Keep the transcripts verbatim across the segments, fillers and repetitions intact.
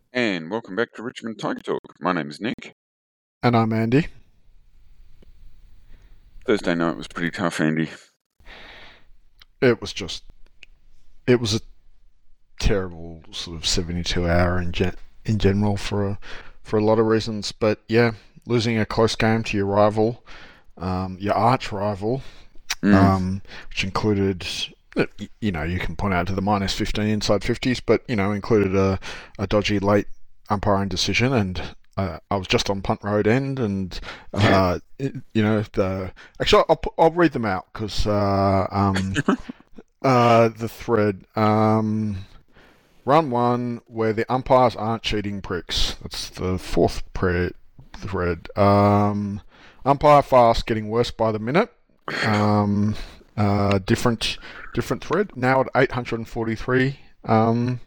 And welcome back to Richmond Tiger Talk. My name is Nick. And I'm Andy. Thursday night was pretty tough, Andy. It was just, it was a terrible sort of seventy-two hour in gen- in general for a, for a lot of reasons. But yeah, losing a close game to your rival, um, your arch rival, Mm. um, which included, you know, you can point out to the minus fifteen inside fifties, but you know, included a, a dodgy late umpiring decision, and uh, I was just on punt road end, and uh, it, you know, the actually I'll I'll read them out because uh, um, uh, the thread. Um, Run one where the umpires aren't cheating pricks. That's the fourth pre- thread. Um, umpire fast getting worse by the minute. Um, uh, different different thread. Now at eight hundred forty-three. Um,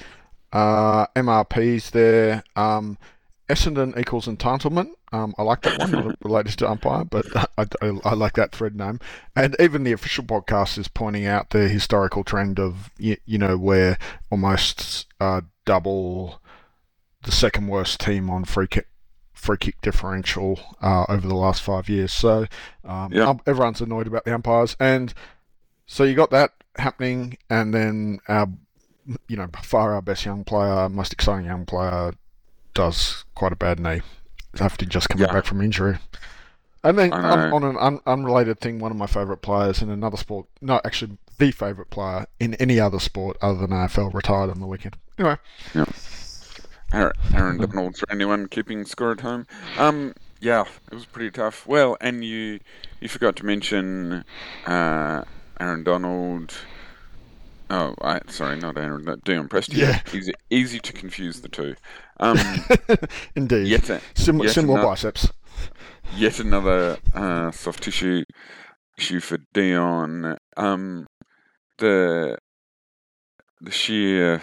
uh, M R Ps there. Um, Essendon equals entitlement. Um, I like that one, not related to umpire, but I, I, I like that thread name. And even the official podcast is pointing out the historical trend of, you, you know, where almost uh, double the second worst team on free kick, free kick differential uh, over the last five years. So um, Yeah. um, everyone's annoyed about the umpires. And so you got that happening, and then our, you know, by far our best young player, most exciting young player, does quite a bad knee after just coming Yeah. back from injury. And then I on, know. on an un, unrelated thing, one of my favourite players in another sport, no, actually the favourite player in any other sport other than A F L, retired on the weekend. Anyway, Yeah. Aaron, Aaron Donald, for anyone keeping score at home. Um, yeah, it was pretty tough. Well, and you you forgot to mention uh, Aaron Donald. Oh, I, sorry, not Aaron. Not Dion Prestia. Yeah. Easy, easy to confuse the two. Um, indeed, yet, a, Sim- yet similar ano- biceps. yet another uh, soft tissue issue for Dion. Um, the the sheer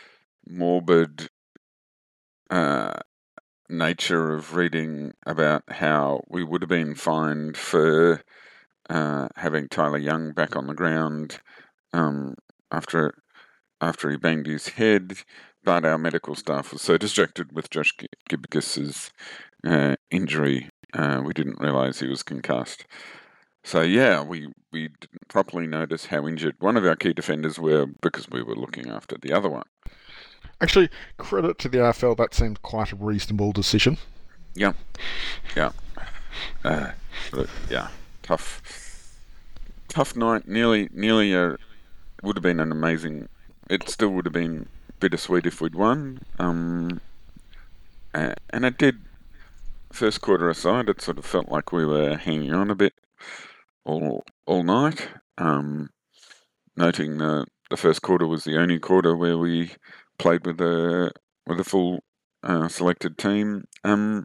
morbid uh, nature of reading about how we would have been fined for uh, having Tyler Young back on the ground um, after after he banged his head, but our medical staff was so distracted with Josh Gibcus's uh, injury, uh, we didn't realise he was concussed. So yeah, we, we didn't properly notice how injured one of our key defenders were because we were looking after the other one. Actually, credit to the A F L, that seemed quite a reasonable decision. Yeah, yeah, uh, but yeah, tough, tough night. Nearly, nearly a would have been an amazing. It still would have been bittersweet if we'd won. Um, uh, and it did. First quarter aside, it sort of felt like we were hanging on a bit all all night. Um, noting the the first quarter was the only quarter where we played with a with a full uh, selected team. Um,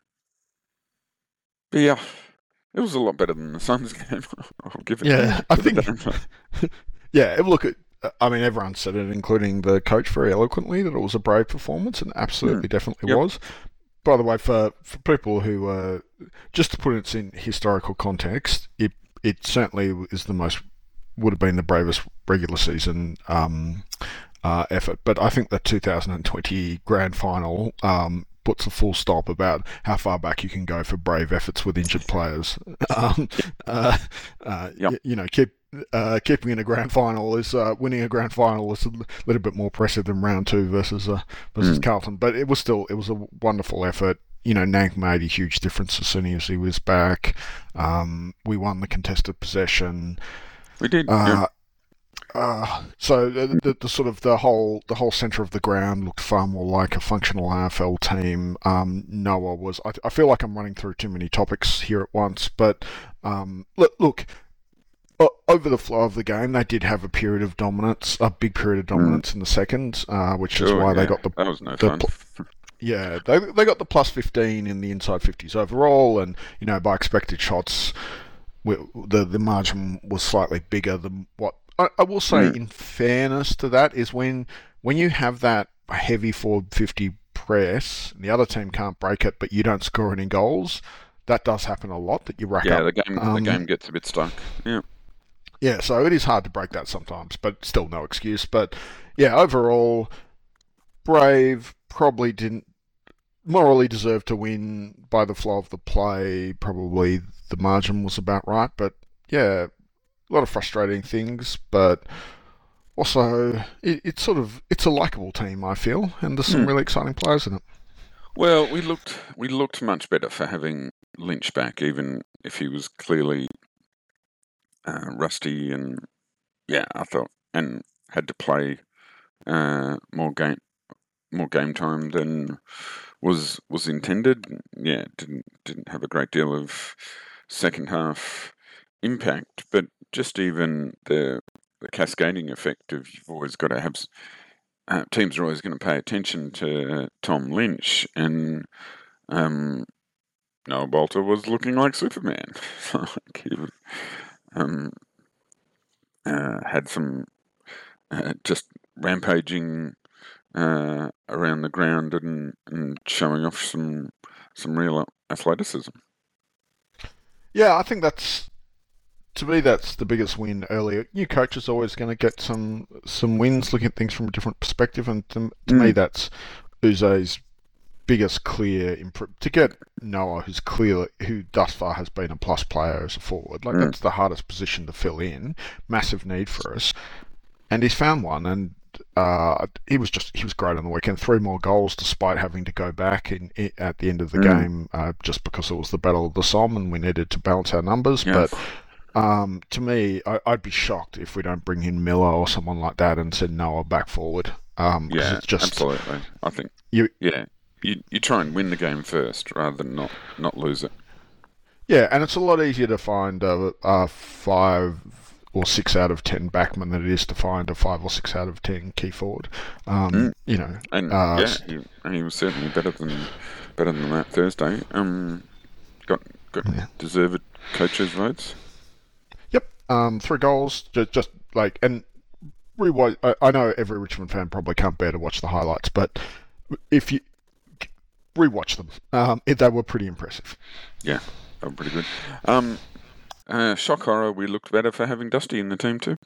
but yeah, it was a lot better than the Suns game. I'll give it. Yeah, I to the think. damn- Yeah, look at. I mean, everyone said it, including the coach, very eloquently, that it was a brave performance, and absolutely, definitely Yep. was. By the way, for, for people who, uh, just to put it in historical context, it it certainly is the most, would have been the bravest regular season um, uh, effort. But I think the two thousand twenty grand final um, puts a full stop about how far back you can go for brave efforts with injured players. Um, uh, uh, Yep. y- you know, keep. Uh, keeping in a grand final is uh, winning a grand final is a little bit more impressive than round two versus uh, versus Mm. Carlton, but it was still it was a wonderful effort. You know, Nank made a huge difference as soon as he was back. Um, we won the contested possession. We did. Yeah. Uh, uh, so the, the, the sort of the whole the whole centre of the ground looked far more like a functional A F L team. Um, Noah was. I, I feel like I'm running through too many topics here at once, but um, look, look. Over the flow of the game, they did have a period of dominance, a big period of dominance in the second, uh, which is Sure, why yeah. they got the That was no the fun. pl- yeah they they got the plus fifteen in the inside fifties overall, and you know by expected shots, we, the the margin was slightly bigger than what I, I will say. Mm. In fairness to that, is when when you have that heavy forward fifty press, and the other team can't break it, but you don't score any goals. That does happen a lot. That you rack Yeah, up. the game um, the game gets a bit stuck. Yeah. Yeah, so it is hard to break that sometimes, but still no excuse. But yeah, overall, brave, probably didn't morally deserve to win by the flow of the play. Probably the margin was about right, but yeah, a lot of frustrating things, but also it, it's sort of it's a likable team, I feel, and there's some Mm. really exciting players in it. Well, we looked we looked much better for having Lynch back, even if he was clearly uh, rusty and yeah, I thought and had to play uh, more game more game time than was was intended. Yeah, didn't didn't have a great deal of second half impact, but just even the the cascading effect of you've always got to have uh, teams are always going to pay attention to Tom Lynch, and um, Noah Bolter was looking like Superman. like he was, um, uh, had some uh, just rampaging uh, around the ground and, and showing off some some real athleticism. Yeah, I think that's to me that's the biggest win early. New coach is always going to get some some wins, looking at things from a different perspective, and to, to me Mm. that's Uze's biggest clear improve to get Noah, who's clearly who thus far has been a plus player as a forward. Like Mm. that's the hardest position to fill in. Massive need for us, and he's found one. And uh, he was just he was great on the weekend. Three more goals despite having to go back in, in at the end of the Mm. game, uh, just because it was the battle of the Somme and we needed to balance our numbers. Yeah. But um, to me, I, I'd be shocked if we don't bring in Miller or someone like that and send Noah back forward. Um, 'cause Yeah, it's just absolutely. I think you. yeah, you you try and win the game first rather than not not lose it. Yeah, and it's a lot easier to find a, a five or six out of ten backman than it is to find a five or six out of ten key forward. Um, Mm. You know, And uh, yeah, he, and he was certainly better than better than that Thursday. Um, got got yeah. deserved coaches' votes. Yep, um, three goals, just, just like and rewatch. I, I know every Richmond fan probably can't bear to watch the highlights, but if you rewatch them, um, it, they were pretty impressive. Yeah, they were pretty good. Um, uh, shock horror. We looked better for having Dusty in the team too.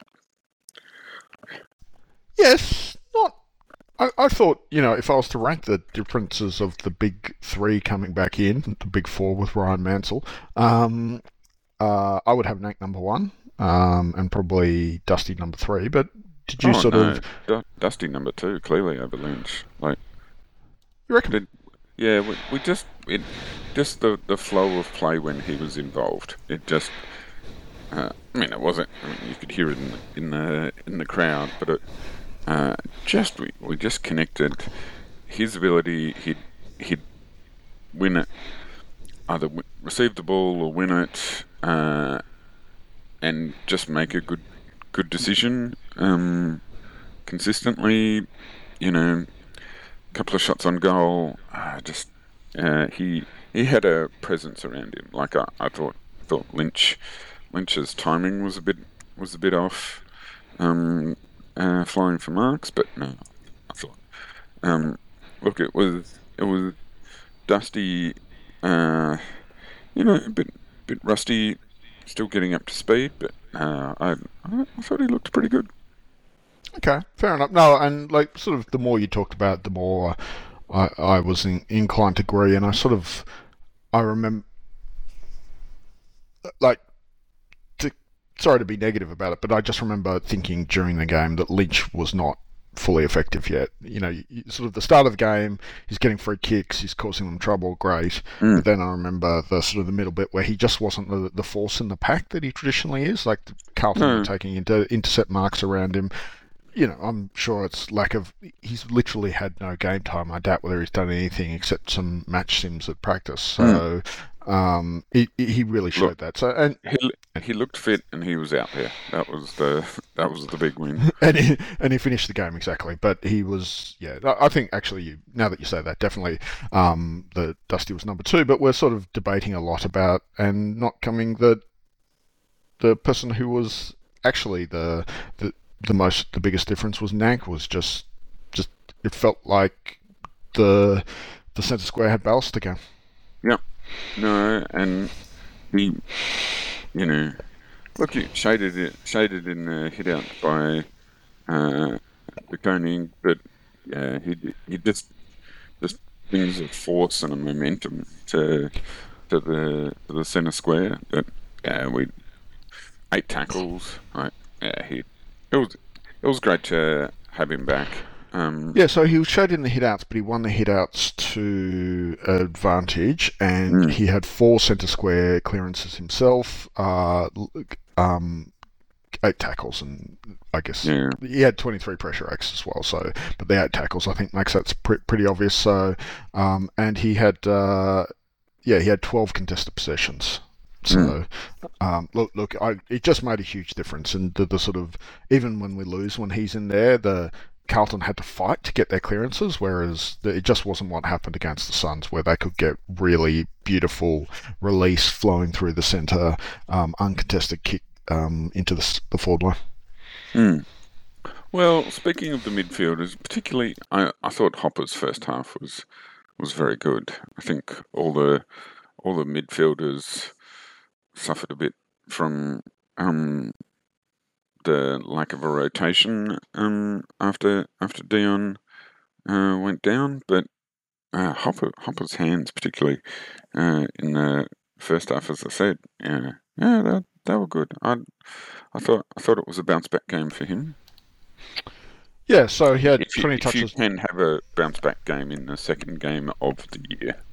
Yes, not. I, I thought, you know, if I was to rank the differences of the big three coming back in, the big four with Ryan Mansell, um, uh, I would have Nank number one, um, and probably Dusty number three. But did you Oh sort no, of, Du- Dusty number two clearly over Lynch. Like, you reckon? did, yeah, we, we just it just the the flow of play when he was involved. It just. Uh, I mean, it wasn't. I mean, you could hear it in the in the, in the crowd, but it uh, just we, we just connected. His ability, he'd he'd win it, either w- receive the ball or win it, uh, and just make a good good decision um, consistently. You know, a couple of shots on goal. Uh, just uh, he he had a presence around him. Like I, I thought thought Lynch. Lynch's timing was a bit was a bit off, um, uh, flying for marks, but no, I thought. Um, look, it was it was Dusty, uh, you know, a bit bit rusty, still getting up to speed, but uh, I I thought he looked pretty good. Okay, fair enough. No, and like sort of the more you talked about it, the more I, I was in, inclined to agree, and I sort of I remember like to, sorry to be negative about it, but I just remember thinking during the game that Lynch was not fully effective yet. You know, you, sort of the start of the game, he's getting free kicks, he's causing them trouble, great. Mm. But then I remember the sort of the middle bit where he just wasn't the, the force in the pack that he traditionally is. Like Carlton No. were taking into intercept marks around him. You know, I'm sure it's lack of. He's literally had no game time. I doubt whether he's done anything except some match sims at practice. So um, he he really showed Look, that. So and He he looked fit and he was out there. That was the that was the big win. and he, and he finished the game exactly. But he was, yeah. I I think actually, you, now that you say that, definitely um, the Dusty was number two. But we're sort of debating a lot about and not coming the the person who was actually the the the most the biggest difference was Nank was just just it felt like the the centre square had ballast again. No, and he, you know, look, he shaded it, shaded in the hit out by uh, the Koenig, but yeah, he he just just brings a force and a momentum to to the to the centre square. But yeah, we eight tackles. Right? Yeah, he it was it was great to have him back. Um, Yeah, so he showed in the hitouts, but he won the hitouts to advantage, and mm, he had four centre square clearances himself, uh, um, eight tackles, and I guess yeah. he had twenty-three pressure acts as well. So, but the eight tackles, I think, makes that pre- pretty obvious. So, um, and he had, uh, yeah, he had twelve contested possessions. Mm, So, um, look, look, I, it just made a huge difference, and the, the sort of even when we lose when he's in there, the Carlton had to fight to get their clearances, whereas the, it just wasn't what happened against the Suns, where they could get really beautiful release flowing through the centre, um, uncontested kick um, into the, the forward line. mm. Well, speaking of the midfielders, particularly, I, I thought Hopper's first half was was very good. I think all the all the midfielders suffered a bit from um, the lack of a rotation um, after after Dion uh, went down, but uh, Hopper Hopper's hands, particularly uh, in the first half, as I said, yeah, yeah, they, they were good. I I thought I thought it was a bounce back game for him. Yeah, so he had If you twenty if you touches. can have a bounce back game in the second game of the year,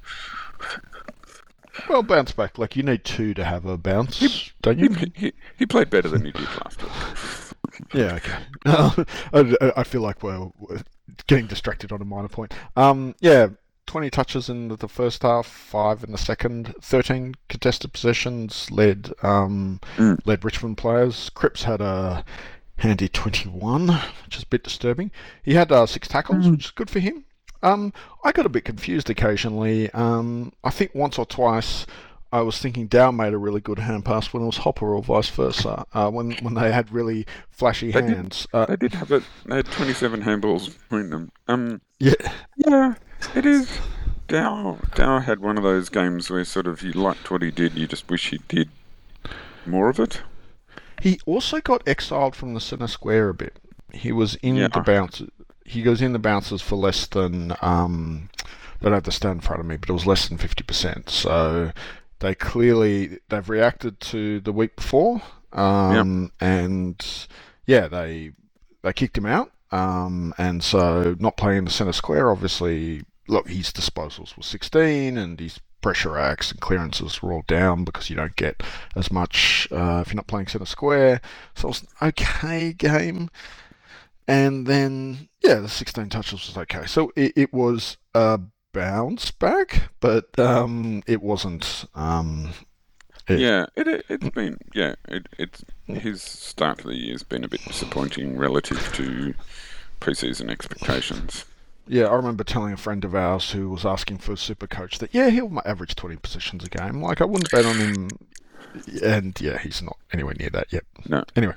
Well, bounce back. Like you need two to have a he bounce, don't he you? he, he played better than he did last week. Yeah, okay. I, I feel like we're, we're getting distracted on a minor point. Um, yeah, twenty touches in the first half, five in the second, thirteen contested possessions led um, Mm, led Richmond players. Cripps had a handy twenty-one, which is a bit disturbing. He had uh, six tackles, mm. which is good for him. Um, I got a bit confused occasionally. Um, I think once or twice I was thinking Dow made a really good hand pass when it was Hopper or vice versa. Uh, when when they had really flashy They did hands. Uh, they did have it. They had twenty-seven handballs between them. Um, yeah, yeah, it is. Dow Dow had one of those games where sort of you liked what he did, you just wish he did more of it. he also got exiled from the centre square a bit. He was in the Yeah, bounces. He goes in the bounces for less than. Um, I don't have the stat in front of me, but it was less than fifty percent. So they clearly they've reacted to the week before, yeah. um, and yeah, they they kicked him out. Um, and so not playing in the centre square, obviously. Look, his disposals were sixteen, and his pressure acts and clearances were all down because you don't get as much uh, if you're not playing centre square. So it was an okay game. And then, yeah, the sixteen touches was okay. So it, it was a bounce back, but um, it wasn't. Um, it, Yeah, it, it it's been yeah, it it's his start of the year's been a bit disappointing relative to preseason expectations. yeah, I remember telling a friend of ours who was asking for a super coach that, yeah, he'll average twenty possessions a game. Like, I wouldn't bet on him. And, yeah, he's not anywhere near that yet. No. Anyway,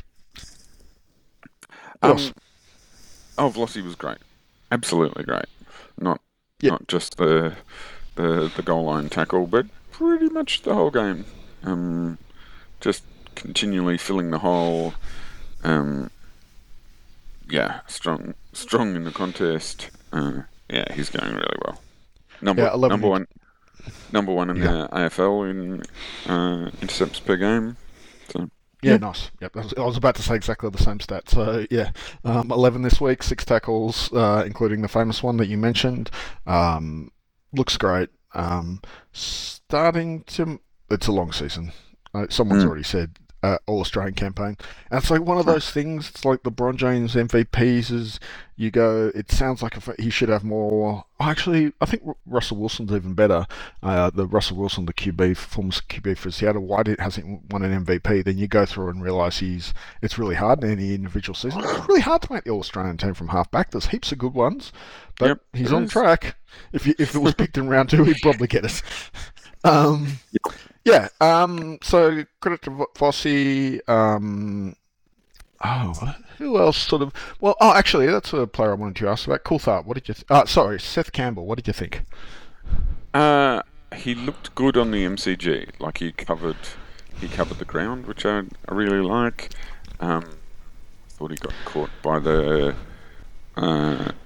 what else? Um oh Vlossi was great. Absolutely great. Not Yeah, not just the the the goal line tackle, but pretty much the whole game. Um just continually filling the hole. Um yeah, strong strong in the contest. Uh, yeah, he's going really well. Number yeah, eleven. number one number one in Yeah. the A F L in uh, intercepts per game. So Yeah, yeah, nice. Yep, I was, I was about to say exactly the same stat. So yeah, um, eleven this week, six tackles, uh, including the famous one that you mentioned. Um, looks great. Um, starting to, it's a long season. Uh, someone's mm, already said uh, All Australian campaign, and it's like one of oh, those things. It's like LeBron James M V Ps. Is you go, it sounds like if he should have more. Oh, actually, I think Russell Wilson's even better. Uh, the Russell Wilson, the Q B, former Q B for Seattle, why did, hasn't won an M V P? Then you go through and realise he's. It's really hard in any individual season. It's really hard to make the All Australian team from halfback. There's heaps of good ones, but yep, he's it on is. track. If you, if it was picked in round two, he'd probably get it. Um, yeah. Um, so credit to Vossi. Um, oh, who else? Sort of. Well, oh, actually, that's a player I wanted to ask about. Coulthard. What did you? Th- uh, sorry, Seth Campbell. What did you think? Uh, he looked good on the M C G. Like he covered he covered the ground, which I, I really like. Um, thought he got caught by the uh,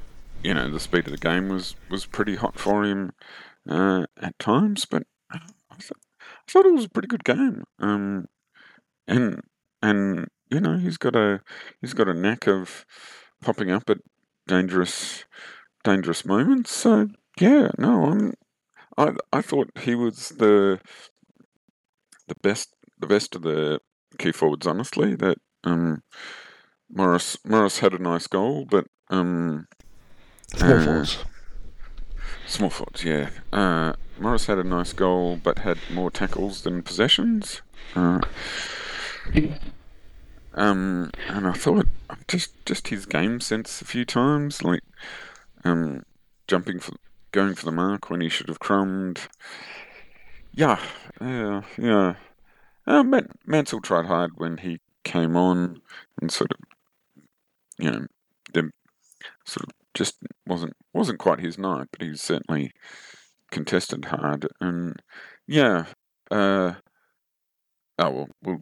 you know, the speed of the game was, was pretty hot for him uh, at times, but I, th- I thought it was a pretty good game. Um, and and you know, he's got a he's got a knack of popping up at dangerous dangerous moments. So yeah, no, I'm I I thought he was the the best the best of the key forwards. Honestly, that um Morris Morris had a nice goal, but um Small uh, forwards. small forwards, yeah. Uh, Morris had a nice goal, but had more tackles than possessions. Uh, um, and I thought just just his game sense a few times, like um, jumping for going for the mark when he should have crumbed. Yeah, yeah, yeah. Uh, Man- Mansell tried hard when he came on, and sort of, you know, the sort of just wasn't wasn't quite his night, but he certainly contested hard, and yeah. Uh, oh well, well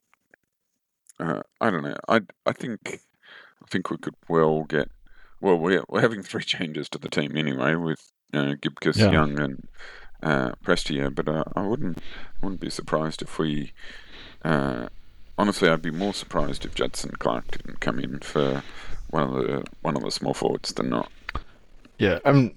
uh, I don't know. I I think I think we could well get. Well, we're we're having three changes to the team anyway, with you know, Gibcus, Yeah. Young, and uh, Prestia. But uh, I wouldn't I wouldn't be surprised if we. Uh, honestly, I'd be more surprised if Judson Clark didn't come in for one of the one of the small forwards than not. Yeah, um,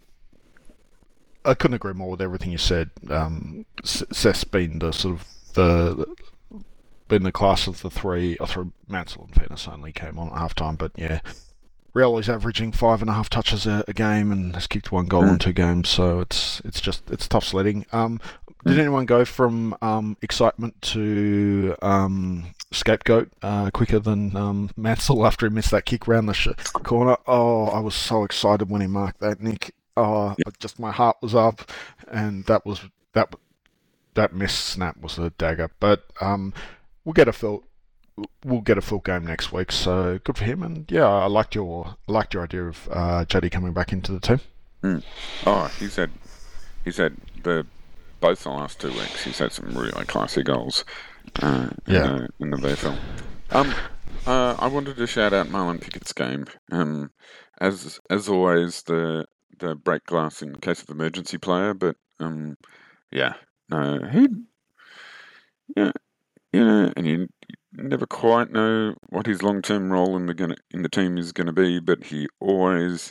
I couldn't agree more with everything you said. Um, Seth's been the sort of the been the class of the three. I threw Mansell and Fairness only came on at half time, but yeah, Rioli's averaging five and a half touches a, a game and has kicked one goal Mm. in two games, so it's it's just it's tough sledding. Um, did Mm. anyone go from um, excitement to um, scapegoat uh, quicker than um, Mansell after he missed that kick round the sh- corner? Oh, I was so excited when he marked that, Nick. Oh, Yeah. just my heart was up, and that was that that missed snap was a dagger. But um, we'll get a full we'll get a full game next week, so good for him. And yeah, I liked your I liked your idea of uh, Juddy coming back into the team. Mm. Oh, he's had he's had the both the last two weeks. He's had some really classy goals uh, in Yeah. the in the V F L. Um, uh, I wanted to shout out Marlon Pickett's game. Um, as as always, the the break glass in case of emergency player, but um, yeah, no, he, yeah, yeah, and you, you never quite know what his long term role in the gonna, in the team is going to be, but he always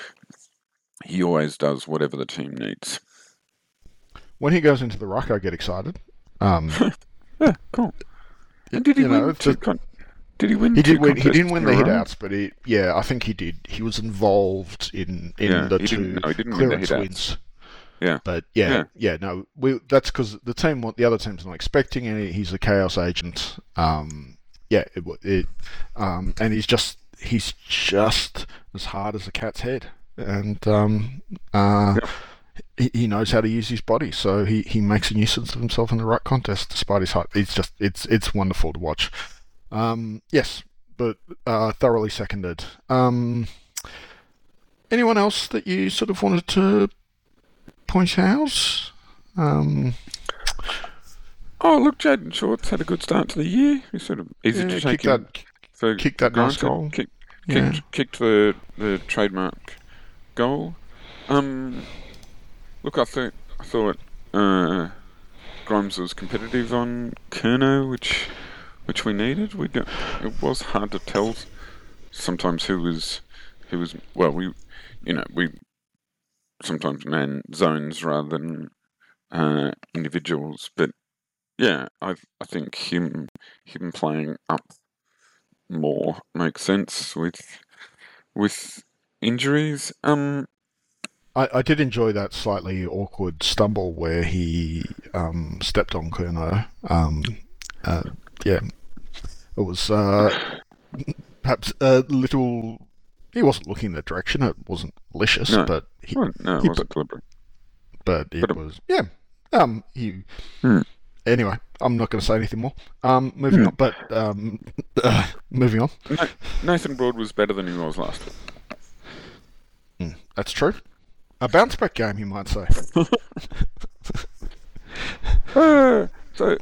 he always does whatever the team needs. When he goes into the ruck, I get excited. Um, Yeah, cool. And did he you win know, two to- con- Did he win? he two did win. He didn't contests win in a the hit row? outs, but he yeah, I think he did. He was involved in in Yeah, the he two didn't. No, he didn't win the clearance hit outs. wins. Yeah. But yeah, Yeah. yeah, no, we, that's because the team, the other team's not expecting any. He's a chaos agent. Um, yeah, it, it um, and he's just he's just as hard as a cat's head, and um, uh, Yeah. he, he knows how to use his body, so he, he makes a nuisance of himself in the right contest despite his height. It's just it's it's wonderful to watch. Um, yes, but uh, thoroughly seconded. Um, anyone else that you sort of wanted to point out? Um, Oh, look, Jaden Shorts had a good start to the year. He's sort of easy yeah, to kick take him that, for kick that for nice granted. goal. Kick, Yeah. kicked, kicked the the trademark goal. Um, look, I thought I thought uh, Grimes was competitive on Kerno, which which we needed. We got, it was hard to tell sometimes who was who was well. We you know we sometimes man zones rather than uh, individuals, but yeah, I I think him him playing up more makes sense with with injuries. Um, I, I did enjoy that slightly awkward stumble where he um, stepped on Kerno. Um, uh, yeah, it was uh, perhaps a little. He wasn't looking in that direction. It wasn't malicious, No. but he, well, no, it he- wasn't deliberate. but it But, um, was yeah. Um, he. Hmm. Anyway, I'm not going to say anything more. Um, moving Hmm. on, but um, uh, moving on. Na- Nathan Broad was better than he was last week. Mm, that's true. A bounce back game, you might say. Uh, so,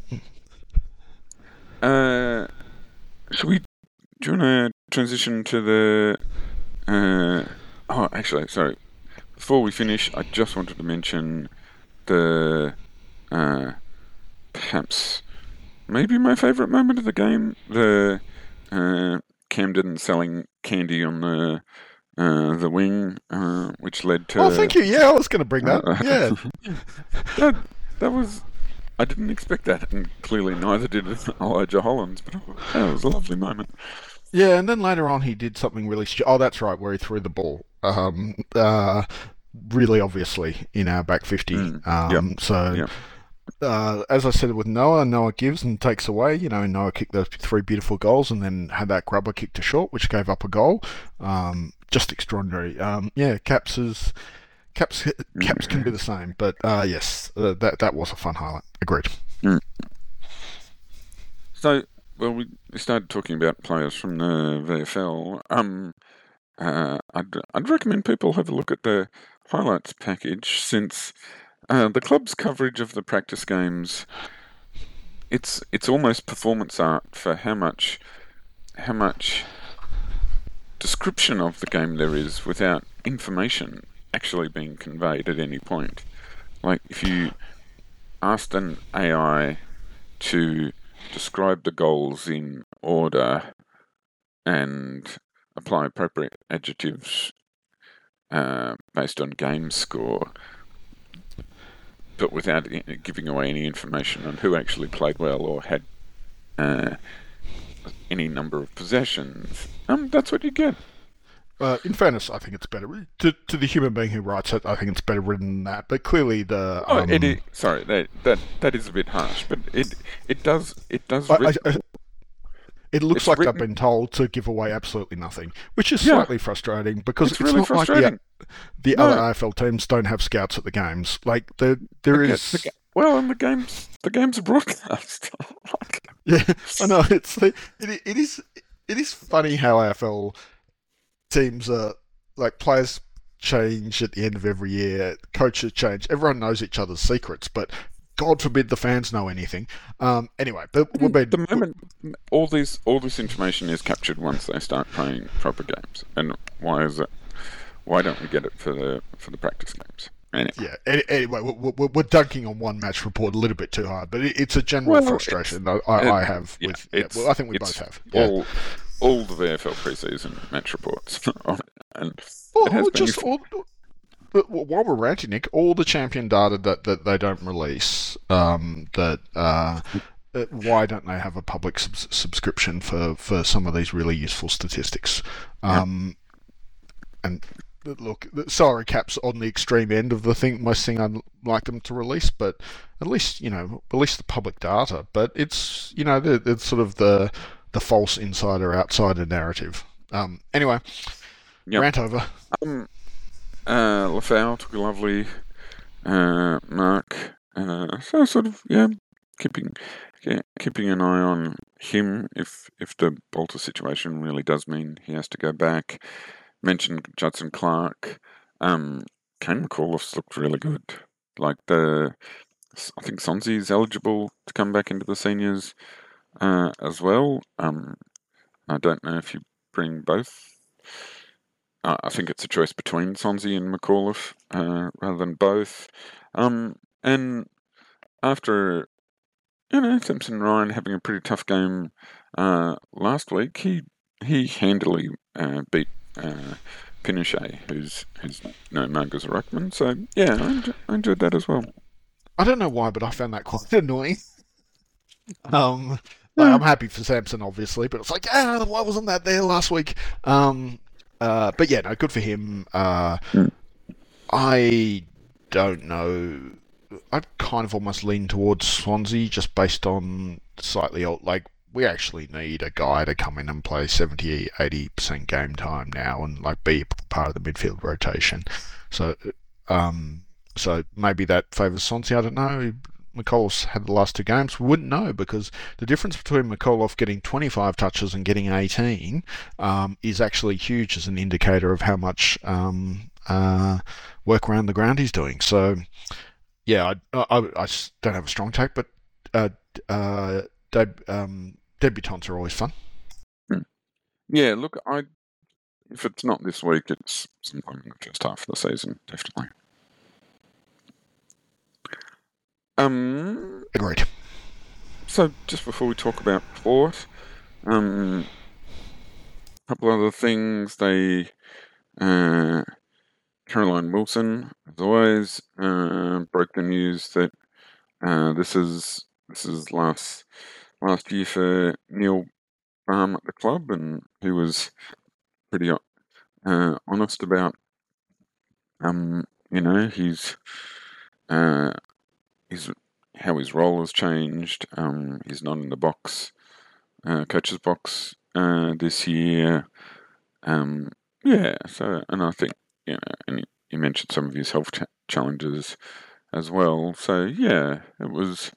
uh, should we? Do you want to transition to the uh, Oh, actually, sorry. Before we finish, I just wanted to mention the uh, perhaps maybe my favourite moment of the game, the uh, Camden selling candy on the uh, the wing, uh, which led Oh, to thank you. Yeah, I was going to bring that. uh, Yeah. that that was I didn't expect that, and clearly neither did Elijah Hollands, but that was a lovely moment. Yeah, and then later on he did something really stu- Oh, that's right, where he threw the ball. Um, uh, really obviously in our back fifty. Mm, yep, Um, so, yep. uh, as I said with Noah, Noah gives and takes away. You know, Noah kicked those three beautiful goals and then had that grubber kick to short, which gave up a goal. Um, just extraordinary. Um, yeah, Caps is Caps Caps can be the same, but uh, yes, uh, that that was a fun highlight. Agreed. Mm. So, well, we started talking about players from the V F L. Um, uh, I'd I'd recommend people have a look at the highlights package, since uh, the club's coverage of the practice games, it's it's almost performance art for how much how much description of the game there is without information actually being conveyed at any point. Like, if you asked an A I to describe the goals in order and apply appropriate adjectives uh, based on game score, but without giving away any information on who actually played well or had uh, any number of possessions, um, that's what you get. Uh, in fairness, I think it's better to to the human being who writes it. I think it's better written than that. But clearly, the Oh, um, it is, sorry, that that that is a bit harsh, but it it does it does. I, Writ- I, it looks it's like written. they've been told to give away absolutely nothing, which is Yeah, slightly frustrating because it's it's, really not like frustrating. the the No, other A F L teams don't have scouts at the games. Like there there the, is. the, well, and the games the games are broadcast. Like, Yeah, I know it's it, it is it is funny how A F L teams are like players change at the end of every year, coaches change, everyone knows each other's secrets, but God forbid the fans know anything. Um, anyway, but we'll be the moment all this all this information is captured once they start playing proper games, and why is it? Why don't we get it for the for the practice games? Anyway. Yeah. Anyway, we're, we're dunking on one match report a little bit too hard, but it's a general Well, frustration that I, it, I have yeah, with. Yeah, well, I think we both have. Yeah. All all the V F L preseason match reports, and Well, it has been. just all, but while we're ranting, Nick, all the champion data that, that they don't release, um, that uh, why don't they have a public sub- subscription for, for some of these really useful statistics? Um, yeah. And look, salary caps on the extreme end of the thing, most thing I'd like them to release, but at least, you know, release the public data. But it's, you know, it's sort of the the false insider outsider narrative. Um, anyway, yep. Rant over. Um, uh, Lafau took a lovely uh, mark. Uh, so sort of, yeah, keeping yeah, keeping an eye on him if if the Bolter situation really does mean he has to go back. Mentioned Judson Clark. Um, Kane McAuliffe's looked really good. Like the, I think Sonzi's eligible to come back into the seniors uh, as well. Um, I don't know if you bring both. Uh, I think it's a choice between Sonzi and McAuliffe uh, rather than both. Um, and after, you know, Simpson Ryan having a pretty tough game uh, last week, he he handily uh, beat uh, Pinochet, who's who's no Marcus Ruckman. So yeah, I, enjoy, I enjoyed that as well. I don't know why, but I found that quite annoying. Um, like, I'm happy for Samson, obviously, but it's like, ah, why wasn't that there last week? Um, uh, but yeah, no, good for him. Uh, mm. I don't know. I'd kind of almost lean towards Swansea just based on slightly old, like, we actually need a guy to come in and play seventy, eighty percent game time now and like be part of the midfield rotation. So, um, so maybe that favours Swansea. I don't know. McAuliffe's had the last two games. We wouldn't know because the difference between McAuliffe getting twenty-five touches and getting eighteen um, is actually huge as an indicator of how much um, uh, work around the ground he's doing. So, yeah, I, I, I don't have a strong take, but uh, uh, deb, um, debutants are always fun. Yeah, look, I if it's not this week, it's sometime in the first half of the season, definitely. Um, Agreed. So just before we talk about Port, um, a couple other things. They, uh, Caroline Wilson, as always, uh, broke the news that uh, this is this is last last year for Neil Baum at the club, and he was pretty uh, honest about, um, you know, his uh, his how his role has changed. Um, he's not in the box, uh, coach's box uh, this year. Um, yeah, so and I think you know, and he, he mentioned some of his health ch- challenges as well. So yeah, it was.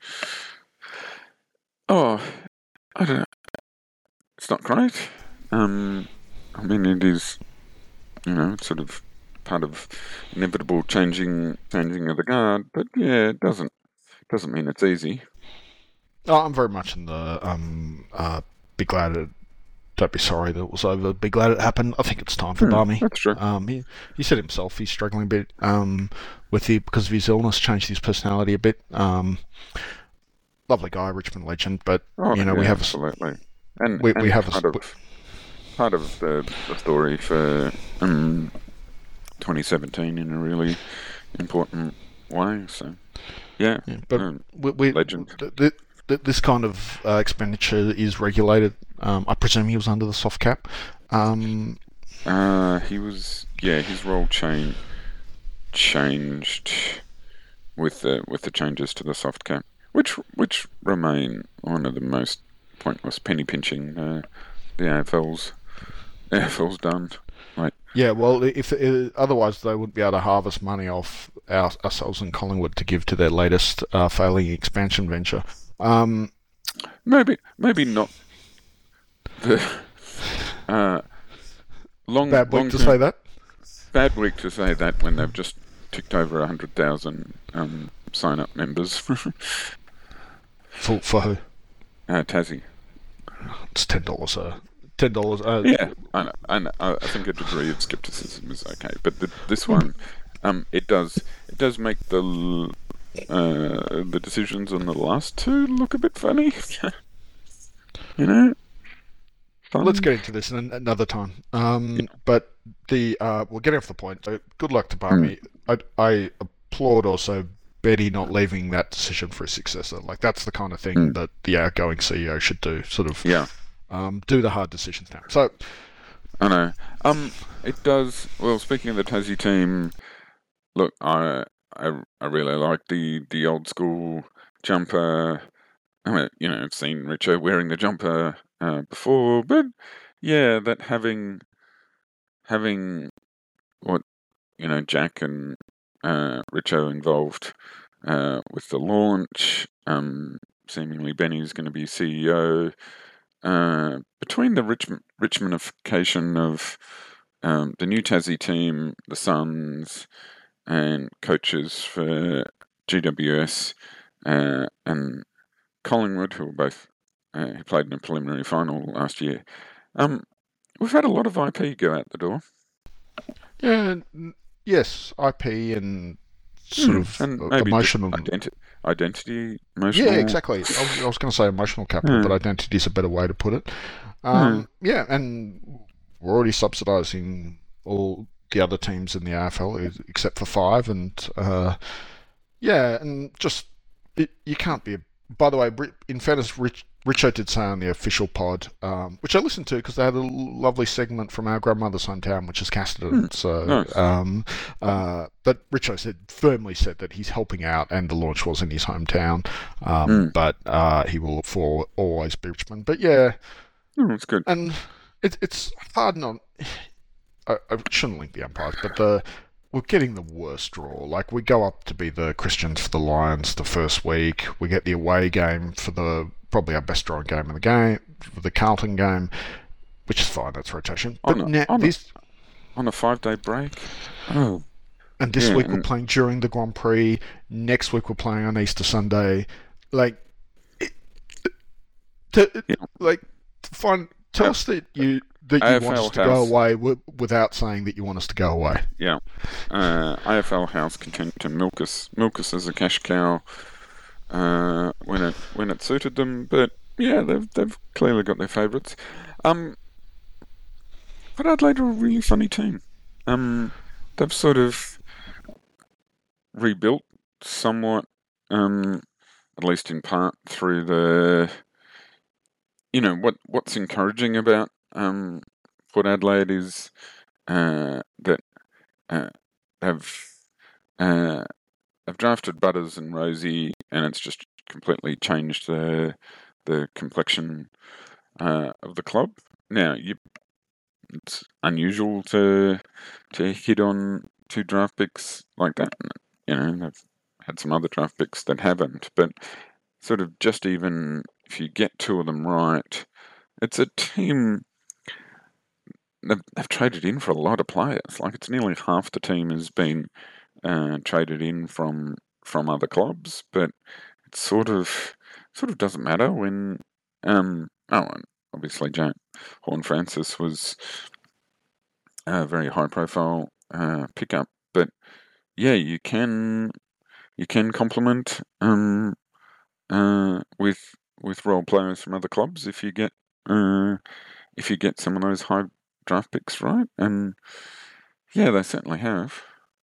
Oh, I don't know. It's not great. Um, I mean, it is. You know, it's sort of part of inevitable changing changing of the guard. But yeah, it doesn't doesn't mean it's easy. Oh, I'm very much in the um, uh, be glad it. Don't be sorry that it was over. Be glad it happened. I think it's time for Hmm, Barmy. that's true. Um, he he said himself he's struggling a bit um, with the because of his illness, changed his personality a bit. Um, lovely guy, Richmond legend, but Oh, you know yeah, we have absolutely. And we and we have part a, of part of the, the story for um, twenty seventeen in a really important way. So yeah, yeah, but um, we, we legend. th- th- th- this kind of uh, expenditure is regulated. Um, I presume he was under the soft cap. Um, Uh, he was yeah, his role change changed with the with the changes to the soft cap, which which remain one of the most pointless penny pinching uh, the A F L's A F L's done. Like yeah, well, if uh, otherwise they wouldn't be able to harvest money off our, ourselves in Collingwood to give to their latest uh, failing expansion venture. Um, maybe maybe not the uh, long bad week long to term, say that. bad week to say that when they've just ticked over a hundred thousand um, sign up members. For for who? uh, Tassie. It's ten dollars. Uh, ten dollars. Uh, Yeah, I know, I know. I I think a degree of skepticism is okay, but the, this one, um, it does it does make the l- uh, the decisions on the last two look a bit funny. You know, fun. let's get into this in another time. Um, but the uh, we're getting off the point. So good luck to Barmy. I I applaud also Betty not leaving that decision for a successor. Like that's the kind of thing Mm. that the outgoing C E O should do. Sort of Yeah, um, do the hard decisions now. So I know. Um, it does. Well, speaking of the Tassie team, look, I I, I really like the the old school jumper. I mean, you know, I've seen Richo wearing the jumper uh, before, but yeah, that having having what you know Jack and uh, Richo involved uh, with the launch. Um, seemingly Benny's going to be C E O. Uh, between the Richmond Richmondification of um, the new Tassie team, the Suns, and coaches for G W S uh, and Collingwood, who were both uh, who played in a preliminary final last year. Um, we've had a lot of I P go out the door. yeah, n- yes, I P and sort Hmm, of and uh, maybe just emotional. identi- identity, emotional. Yeah, exactly. I was, I was going to say emotional capital, Yeah. but identity is a better way to put it. Hmm. Um, yeah, and we're already subsidising all the other teams in the A F L ex- except for five, and uh, yeah, and just it, you can't be. A, by the way, Bri- in fairness, Rich, Richo did say on the official pod, um, which I listened to because they had a l- lovely segment from our grandmother's hometown, which is Casterton. Hmm, So, nice. um, uh, but Richo said firmly said that he's helping out, and the launch was in his hometown. Um, Hmm. But uh, he will for always be Richmond. But yeah, Oh, that's good. and it, it's hard not. I, I shouldn't link the umpires, but the we're getting the worst draw. Like we go up to be the Christians for the Lions the first week. We get the away game for the probably our best drawing game in the game, for the Carlton game, which is fine. That's rotation. But On a, now on, a, this on a five day break. Oh, and this yeah, week we're and playing during the Grand Prix. Next week we're playing on Easter Sunday. Like, it, to, yeah. like, find tell Uh, us that you that you want A F L us to go House. away w- without saying that you want us to go away. Yeah. Uh, A F L House continued to milk us, milk us as a cash cow uh, when it when it suited them. But yeah, they've they've clearly got their favourites. Um, but Adelaide are a really funny team. Um, they've sort of rebuilt somewhat, um, at least in part through the. You know what what's encouraging about um, Port Adelaide is uh, that uh, have uh, have drafted Butters and Rosie, and it's just completely changed the the complexion uh, of the club. Now, you, it's unusual to to hit on two draft picks like that. You know, they've had some other draft picks that haven't, but sort of just even if you get two of them right, it's a team. They've, they've traded in for a lot of players. Like it's nearly half the team has been uh, traded in from from other clubs, but it sort of sort of doesn't matter when. Um, oh, and obviously, Jack Horne-Francis was a very high profile uh, pickup, but yeah, you can you can complement um, uh, with with role players from other clubs if you get uh, if you get some of those high draft picks right, and yeah, they certainly have.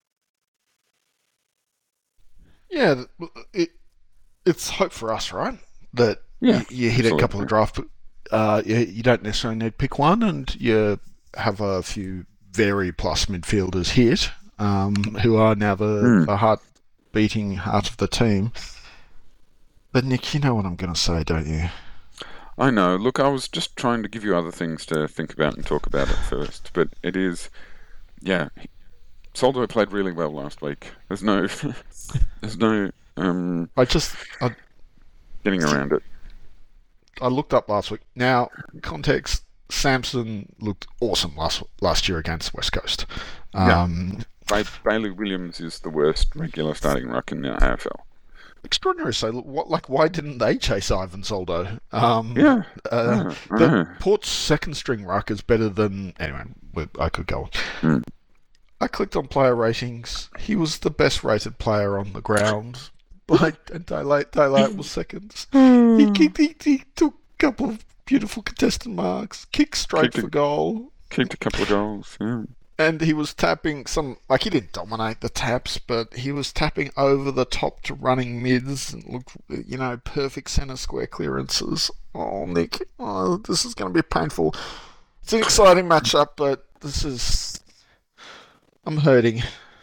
Yeah, it, it's hope for us, right? That Yeah, you, you hit a couple of absolutely. draft. Uh, you, you don't necessarily need to pick one, and you have a few very plus midfielders hit, um, who are now the, Mm, the heart beating heart of the team. But Nick, you know what I'm going to say, don't you? I know. Look, I was just trying to give you other things to think about and talk about at first, but it is, yeah. Soldo played really well last week. There's no, there's no um, I just I, getting around it. I looked up last week. Now, context: Samson looked awesome last last year against West Coast. Yeah, Um, Ba- Bailey Williams is the worst regular starting ruck in the A F L. extraordinary. So, what, like, why didn't they chase Ivan Soldo? Um, Yeah, uh, yeah, I the know. Port's second string ruck is better than anyway. I could go on. Mm. I clicked on player ratings. He was the best rated player on the ground. Like, and Daylight, Daylight was second. He, he, he, he took a couple of beautiful contested marks, kicked straight kicked for a, goal, kicked a couple of goals. Yeah, and he was tapping some. Like, he didn't dominate the taps, but he was tapping over the top to running mids and looked, you know, perfect centre square clearances. Oh, Nick, oh, this is going to be painful. It's an exciting matchup, but this is. I'm hurting.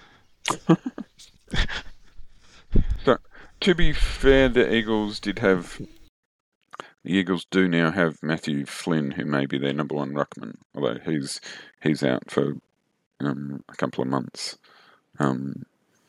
so to be fair, the Eagles did have. The Eagles do now have Matthew Flynn, who may be their number one ruckman, although he's he's out for um, a couple of months. Um,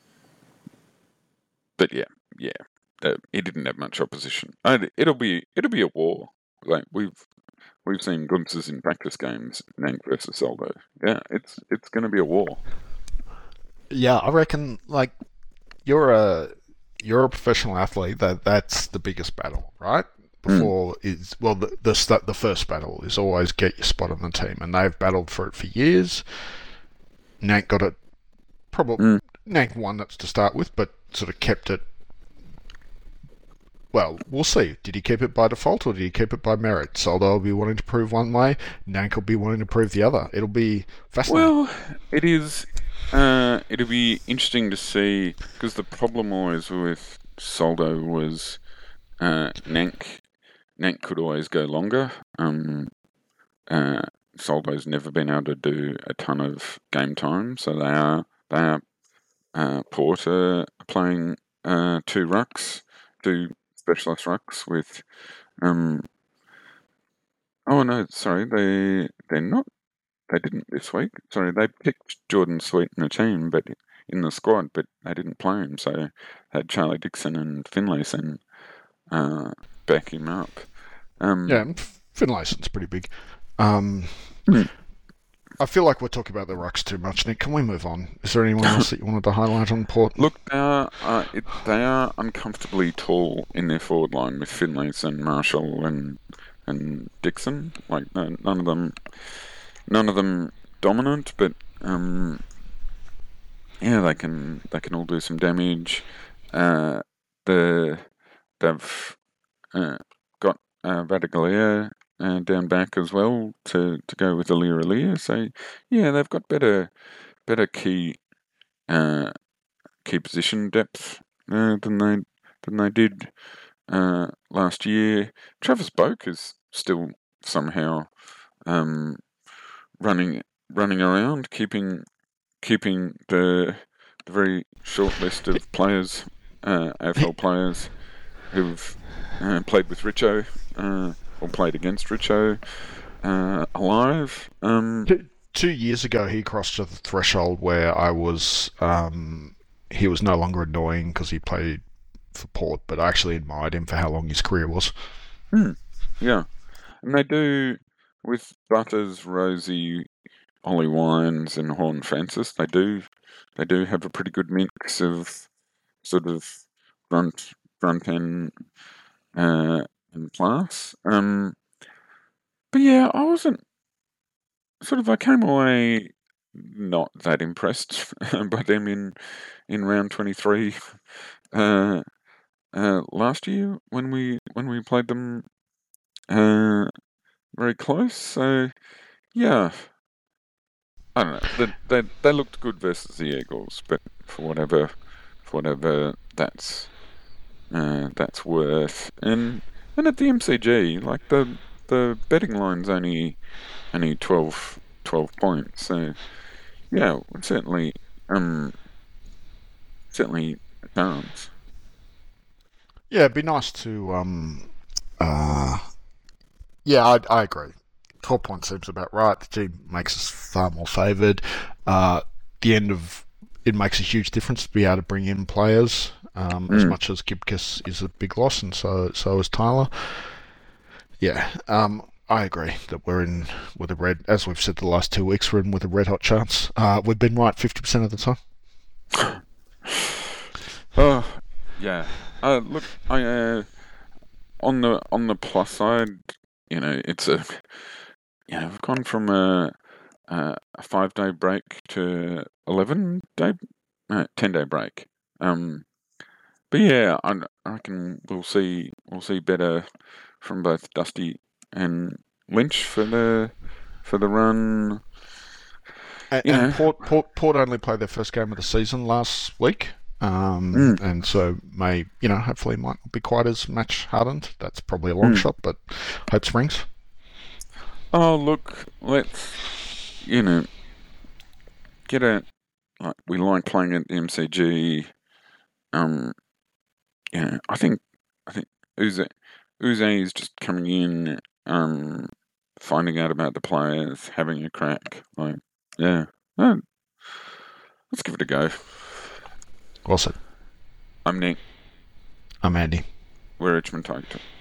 but yeah, yeah, uh, he didn't have much opposition. Uh, it'll be it'll be a war. Like we've we've seen glimpses in practice games, Nank versus Soldo. Yeah, it's it's going to be a war. Yeah, I reckon like you're a you're a professional athlete. That that's the biggest battle, right? Mm, Before is well, the the the first battle is always get your spot on the team, and they've battled for it for years. Nank got it. Probably mm. Nank won it to start with, but sort of kept it. Well, we'll see. Did he keep it by default or did he keep it by merit? Soldo will be wanting to prove one way, Nank will be wanting to prove the other. It'll be fascinating. Well, it is. Uh, it'll be interesting to see because the problem always with Soldo was uh, Nank. Nank could always go longer. Um, uh, Soldo's never been able to do a ton of game time, so they are they are uh, Port are playing uh, two rucks, two specialist rucks with. Um, oh no, sorry, they they're not. They didn't this week. Sorry, they picked Jordan Sweet in the team, but in the squad, but they didn't play him. So they had Charlie Dixon and Finlayson uh, back him up. Um, Yeah, Finlayson's pretty big. Um, hmm. I feel like we're talking about the rucks too much, Nick. Can we move on? Is there anyone else that you wanted to highlight on Port? Look, they are uh, it, they are uncomfortably tall in their forward line with Finlayson, Marshall, and and Dixon. Like no, none of them. none of them dominant, but um, yeah, they can they can all do some damage. Uh, the they've uh, got uh, Vadagalea uh, down back as well to, to go with Alir Alir. So yeah, they've got better better key uh, key position depth uh, than they than they did uh, last year. Travis Boak is still somehow um, running running around, keeping keeping the the very short list of players, uh, A F L players who've uh, played with Richo uh, or played against Richo uh, alive. Um, Two, two years ago, he crossed a threshold where I was um, he was no longer annoying because he played for Port, but I actually admired him for how long his career was. hmm, yeah, and they do with Butters, Rosie, Ollie Wines, and Horn Francis. They do they do have a pretty good mix of sort of front front end uh, and class. Um, but yeah, I wasn't sort of. I came away not that impressed by them in in round twenty three uh, uh, last year when we when we played them uh, very close. So yeah, I don't know. They, they they looked good versus the Eagles, but for whatever for whatever that's uh, that's worth, and and at the M C G, like the the betting line's only only twelve, twelve points. So yeah, certainly um certainly a chance. Yeah, it'd be nice to. Um, uh, yeah, I, I agree. twelve points seems about right. The team makes us far more favoured. Uh, the end of it makes a huge difference to be able to bring in players. Um, as Mm. much as Gibcus is a big loss, and so so is Tyler. Yeah, um, I agree that we're in with a red. As we've said the last two weeks, we're in with a red hot chance. Uh, we've been right fifty percent of the time. Oh yeah. Uh, look, I uh, on the on the plus side, you know, it's a you know we've gone from a a, a five day break to eleven day, uh, ten day break. Um, but yeah, I, I reckon we'll see we'll see better from both Dusty and Lynch for the for the run. And, You and know, Port, Port Port only played their first game of the season last week, um, mm, and so may you know hopefully might not be quite as match hardened. That's probably a long mm. shot, but hope springs. Oh look, let's you know get a like we like playing at the M C G. Um, yeah, I think I think Uze Uze is just coming in, um, finding out about the players, having a crack. Like, yeah, uh, let's give it a go. Well said. I'm Nick. I'm Andy. We're Richmond Tiger.